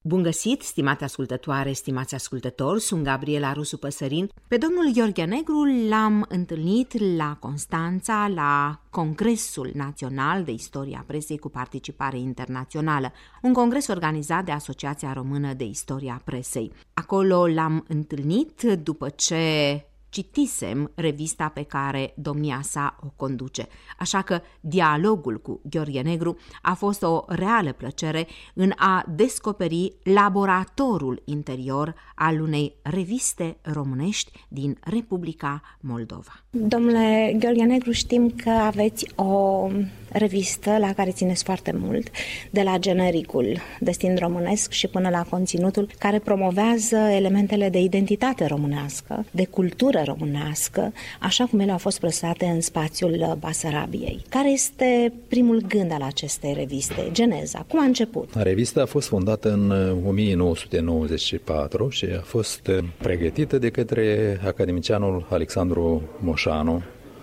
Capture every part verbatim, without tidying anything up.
Bun găsit, stimate ascultătoare, stimați ascultători, sunt Gabriela Rusu Păsărin. Pe domnul Gheorghe Negru l-am întâlnit la Constanța, la Congresul Național de Istoria Presei cu participare internațională, un congres organizat de Asociația Română de Istoria Presei. Acolo l-am întâlnit după ce citisem revista pe care domnia sa o conduce, așa că dialogul cu Gheorghe Negru a fost o reală plăcere în a descoperi laboratorul interior al unei reviste românești din Republica Moldova. Domnule Gheorghe Negru, știm că aveți o revistă la care țineți foarte mult, de la genericul Destin Românesc și până la conținutul care promovează elementele de identitate românească, de cultură românească, așa cum ele au fost plasate în spațiul Basarabiei. Care este primul gând al acestei reviste, geneza? Cum a început? Revista a fost fondată în o mie nouă sute nouăzeci și patru și a fost pregătită de către academicianul Alexandru Moșanu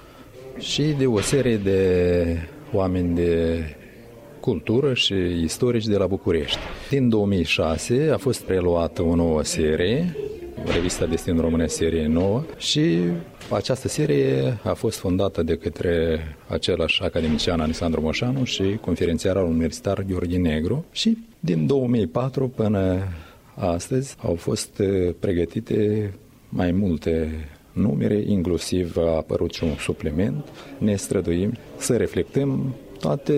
și de o serie de oameni de cultură și istorici de la București. Din două mii șase a fost preluată o nouă serie, revista Destin Românesc serie nouă, și această serie a fost fondată de către același academician Alexandru Moșanu și conferențiarul universitar Gheorghe Negru și din două mii patru până astăzi au fost pregătite mai multe numere, inclusiv a apărut și un supliment. Ne străduim să reflectăm toate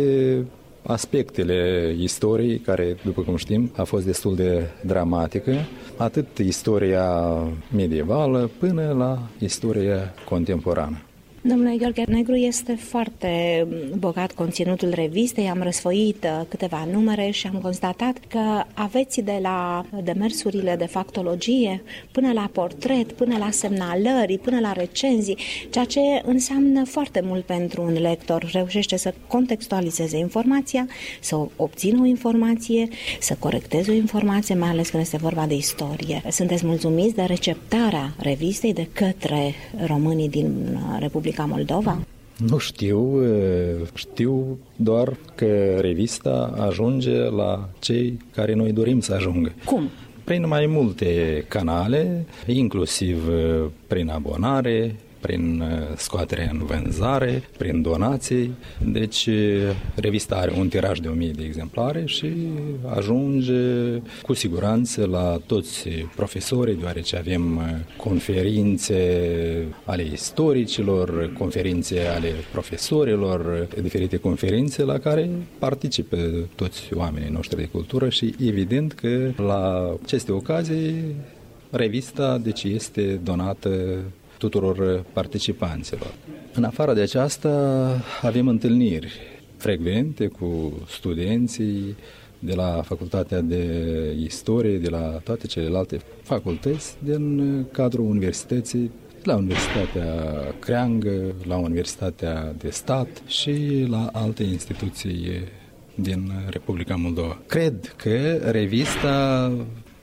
aspectele istoriei, care, după cum știm, a fost destul de dramatică, atât istoria medievală până la istoria contemporană. Domnule Gheorghe Negru, este foarte bogat conținutul revistei, am răsfoit câteva numere și am constatat că aveți de la demersurile de factologie până la portret, până la semnalări, până la recenzii, ceea ce înseamnă foarte mult pentru un lector. Reușește să contextualizeze informația, să obțină o informație, să corecteze o informație, mai ales când este vorba de istorie. Sunteți mulțumiți de receptarea revistei de către românii din Republica Moldova? Nu știu, știu doar că revista ajunge la cei care noi dorim să ajungă. Cum? Prin mai multe canale, inclusiv prin abonare, prin scoatere în vânzare, prin donații. Deci revista are un tiraj de o mie de exemplare și ajunge cu siguranță la toți profesorii, deoarece avem conferințe ale istoricilor, conferințe ale profesorilor, diferite conferințe la care participă toți oamenii noștri de cultură și evident că la aceste ocazii revista deci este donată tuturor participanților. În afară de aceasta, avem întâlniri frecvente cu studenții de la Facultatea de Istorie, de la toate celelalte facultăți din cadrul universității, la Universitatea Creangă, la Universitatea de Stat și la alte instituții din Republica Moldova. Cred că revista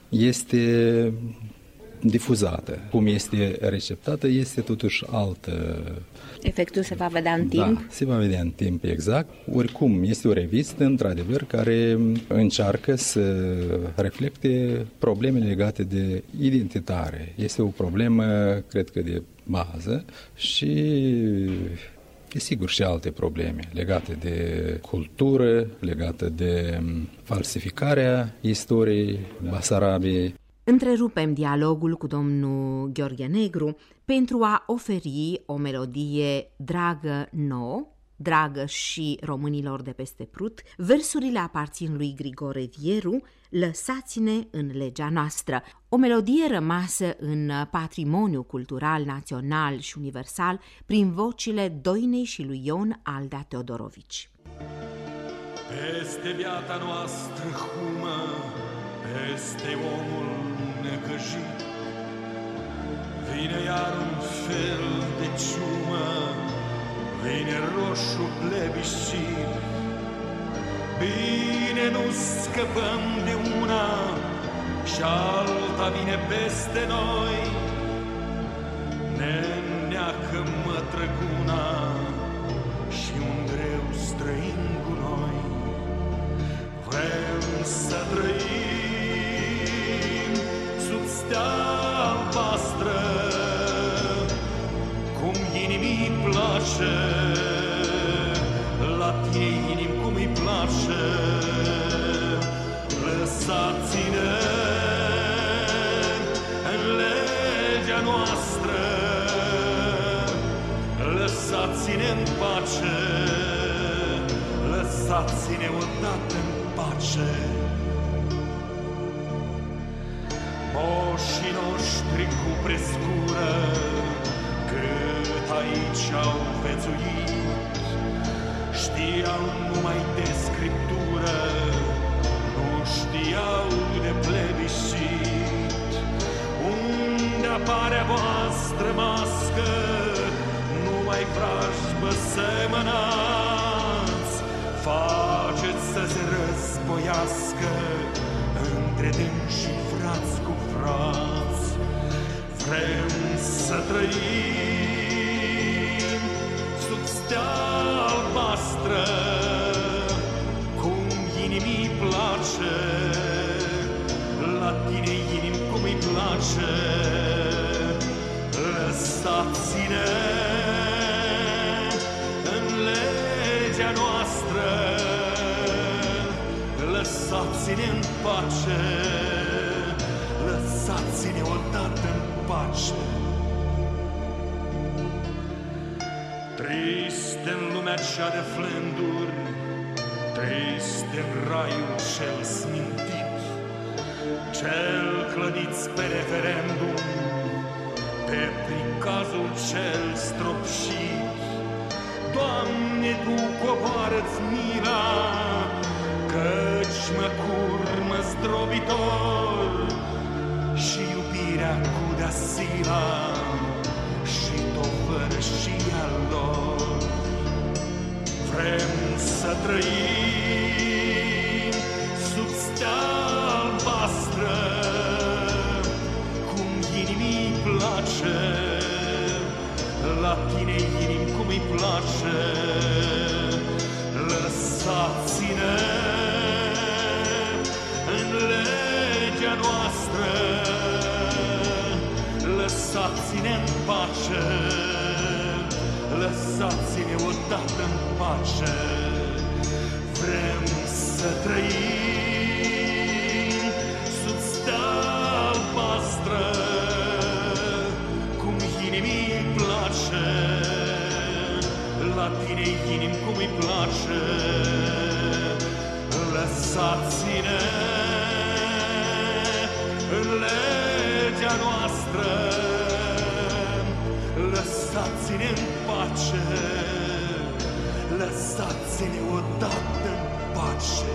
este difuzată. Cum este receptată este totuși altă. Efectul se va vedea în timp? Da, se va vedea în timp, exact. Oricum, este o revistă, într-adevăr, care încearcă să reflecte problemele legate de identitare. Este o problemă, cred că, de bază și, desigur, și alte probleme legate de cultură, legate de falsificarea istoriei Basarabiei. Întrerupem dialogul cu domnul Gheorghe Negru pentru a oferi o melodie dragă nouă, dragă și românilor de peste Prut. Versurile aparțin lui Grigore Vieru, Lăsați-ne în legea noastră, o melodie rămasă în patrimoniu cultural național și universal prin vocile Doinei și lui Ion Aldea Teodorovici. Peste viața noastră humă, peste omul necăjit, vine iar un fel de ciumă, vine roșu plebiscit. Bine, nu scăpăm de una și alta vine peste noi, ne neacă mătrăguna și un greu străin cu noi. Vrem să trăim pace, la tine inim cum îi place. Lăsați-ne în legea noastră, lăsați-ne în pace, lăsați-ne odată în pace. Moșii noștri cu prescură, cât aici au vețuit, știau numai de scriptură, nu știau de plebiscit. Unde apare a voastră mască, numai vrajbă semănați, faceți să se războiască între dânsii frați cu frați. Vrem să trăim sub stea albastră, cum inimii place, la tine inim cum îi place. Lăsați-ne în legea noastră, lăsați-ne în pace, lăsați-ne odată în pace. Trist în lumea cea de flânduri, trist în raiul cel smintit, cel clădit pe referendum, pe pricazul cel stropșit. Doamne, Tu coboară-ți mila, căci mă curmă zdrobitor, și iubirea cu de-asila și tovărășia lor. Vrem să trăim sub stea albastră, cum inimii place, la tine inim cum îi place. Lăsați-ne în legea noastră, lăsați-ne în pace, lăsați-ne odată în pace. Vrem să trăim sub stea albastră, cum inimii place, la tine inim cum îi place. Lăsați-ne în legea noastră, lăsați-ne în pace, lăsați-ne odată în pace.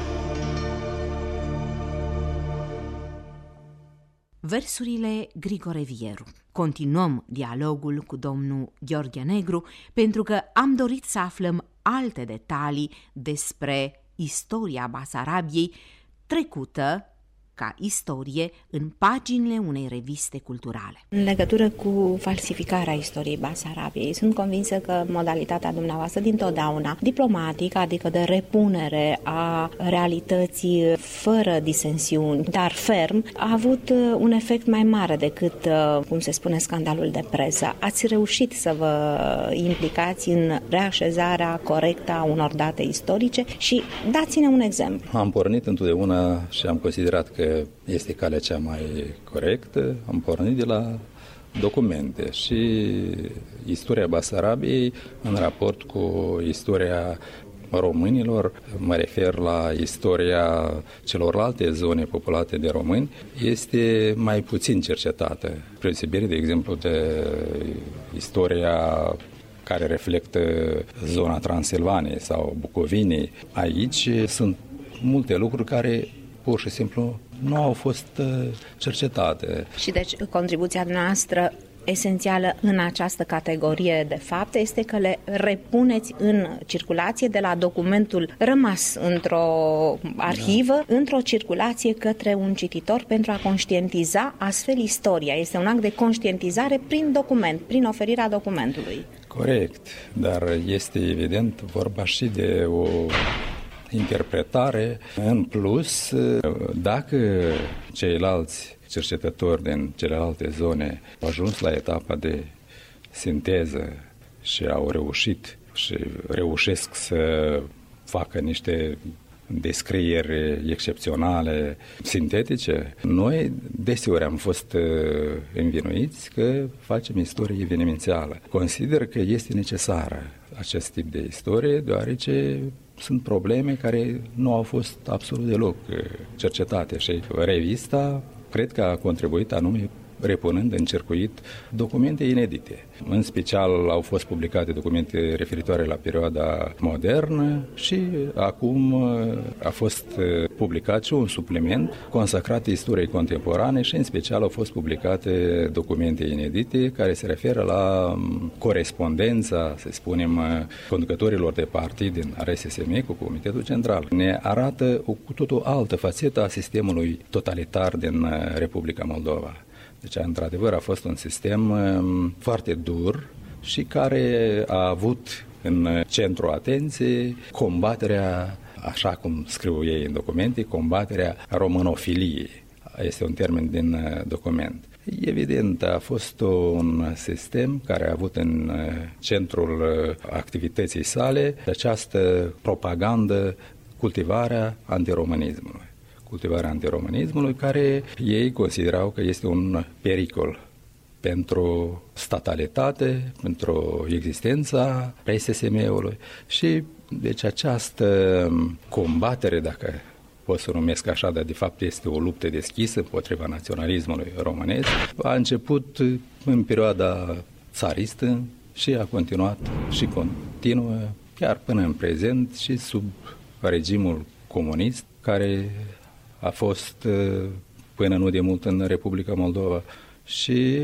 Versurile Grigore Vieru. Continuăm dialogul cu domnul Gheorghe Negru pentru că am dorit să aflăm alte detalii despre istoria Basarabiei trecută ca istorie în paginile unei reviste culturale. În legătură cu falsificarea istoriei Basarabiei, sunt convinsă că modalitatea dumneavoastră dintotdeauna diplomatică, adică de repunere a realității fără disensiuni, dar ferm, a avut un efect mai mare decât, cum se spune, scandalul de presă. Ați reușit să vă implicați în reașezarea corectă a unor date istorice și dați-ne un exemplu. Am pornit întotdeauna și am considerat că este calea cea mai corectă. Am pornit de la documente și istoria Basarabiei în raport cu istoria românilor, mă refer la istoria celorlalte zone populate de români, este mai puțin cercetată. Preosebire, de exemplu, de istoria care reflectă zona Transilvaniei sau Bucovinei. Aici sunt multe lucruri care pur și simplu nu au fost cercetate. Și deci contribuția noastră esențială în această categorie de fapte este că le repuneți în circulație de la documentul rămas într-o arhivă, da, într-o circulație către un cititor pentru a conștientiza astfel istoria. Este un act de conștientizare prin document, prin oferirea documentului. Corect, dar este evident vorba și de o interpretare. În plus, dacă ceilalți cercetători din celelalte zone au ajuns la etapa de sinteză și au reușit și reușesc să facă niște descrieri excepționale, sintetice, noi deseori am fost învinuiți că facem istorie evenimențială. Consider că este necesară acest tip de istorie, deoarece sunt probleme care nu au fost absolut deloc cercetate și revista cred că a contribuit anume repunând în circuit documente inedite. În special au fost publicate documente referitoare la perioada modernă și acum a fost publicat și un supliment consacrat istoriei contemporane și în special au fost publicate documente inedite care se referă la corespondența, să spunem, conducătorilor de partid din R S S M cu Comitetul Central. Ne arată o cu totul altă fațetă a sistemului totalitar din Republica Moldova. Deci, într-adevăr, a fost un sistem foarte dur și care a avut în centru atenției combaterea, așa cum scriu ei în documente, combaterea românofiliei. Este un termen din document. Evident, a fost un sistem care a avut în centrul activității sale această propagandă, cultivarea antiromânismului. cultivarea antiromânismului, care ei considerau că este un pericol pentru statalitate, pentru existența R S S M-ului și deci această combatere, dacă pot să o numesc așa, dar de fapt este o luptă deschisă împotriva naționalismului românesc, a început în perioada țaristă și a continuat și continuă chiar până în prezent și sub regimul comunist, care a fost până nu de mult în Republica Moldova și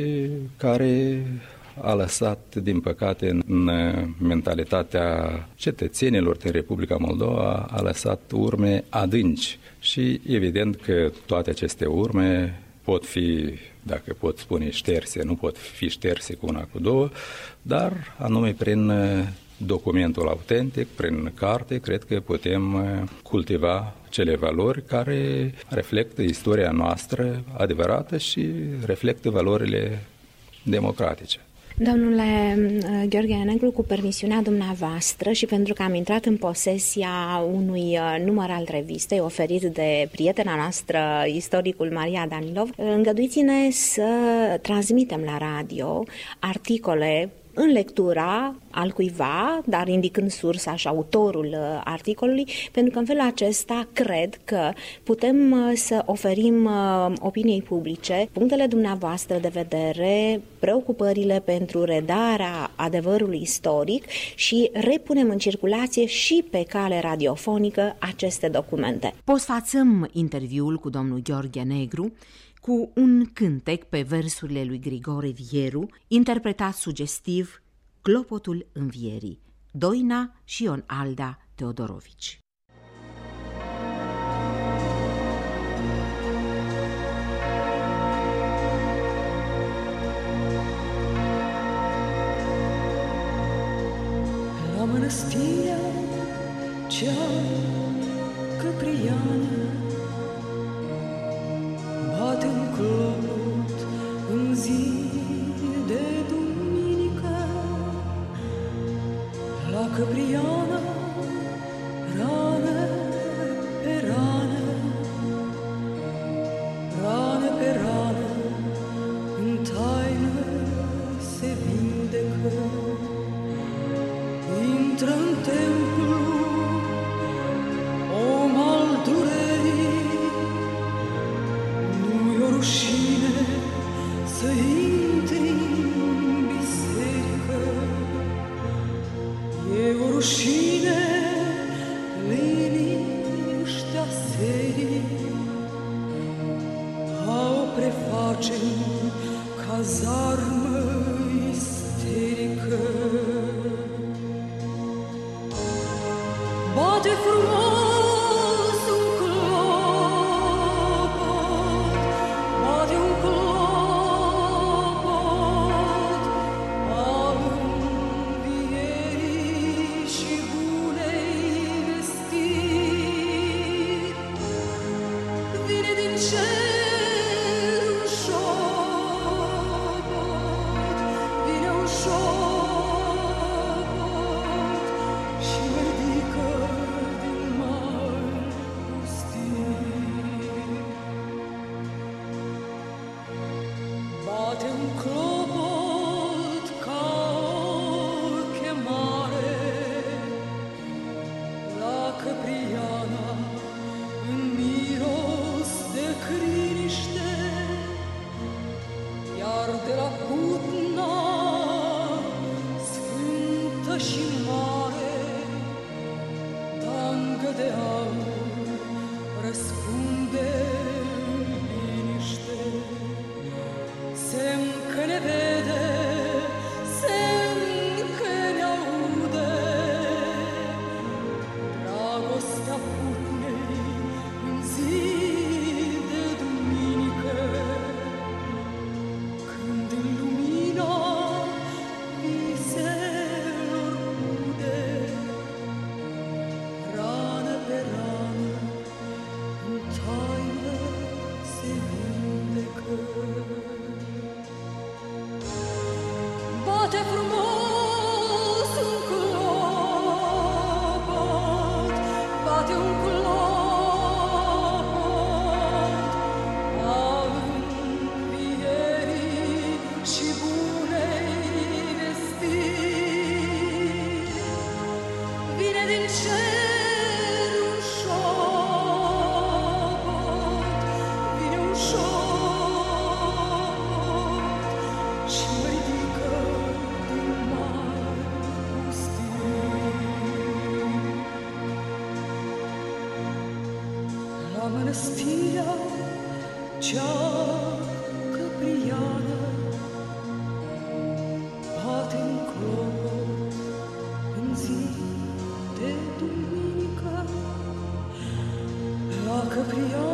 care a lăsat, din păcate, în mentalitatea cetățenilor din Republica Moldova, a lăsat urme adânci. Și evident că toate aceste urme pot fi, dacă pot spune șterse, nu pot fi șterse cu una, cu două, dar anume prin documentul autentic, prin carte, cred că putem cultiva cele valori care reflectă istoria noastră adevărată și reflectă valorile democratice. Domnule Gheorghe Negru, cu permisiunea dumneavoastră și pentru că am intrat în posesia unui număr al revistei oferit de prietena noastră, istoricul Maria Danilov, îngăduiți-ne să transmitem la radio articole în lectura al cuiva, dar indicând sursa și autorul articolului, pentru că în felul acesta cred că putem să oferim opiniei publice punctele dumneavoastră de vedere, preocupările pentru redarea adevărului istoric și repunem în circulație și pe cale radiofonică aceste documente. Postfațăm interviul cu domnul Gheorghe Negru cu un cântec pe versurile lui Grigore Vieru, interpretat sugestiv Clopotul învierii, Doina și Ion Alda Teodorovici. La mănăstirea cea căpriană bate un clopot în zi de duminică. La căpriană, rană pe rană, rană pe rană, în taină se vindecă. Intră în templu om al durerii, nu-i o rușine să intri în biserică. E o rușine liniștea serii, a o preface în cazarmă isterică. Bate frumos un clopot, bate un clopot al învierii și bunei vestiri. Vine din cer un șopot, vine un șopot bate un clopot ca o chemare la Căpriana în miros de criniște, iar de la Putna sfântă și mare tangă de aur răspunde în liniște. Semn că ne vede, semn că ne aude, dragostea Putnei în zi de duminică, când în lumina viselor ude, rană pe rană, în taină se vindecă. Bate frumos un clopot, bate un clopot al învierii și bunei vestiri. Vine din cer un șopot, vine un șopot și mă ridică din mari pustii. La mănăstirea cea căpriană bate un clopot în zi de duminică. La Căpriană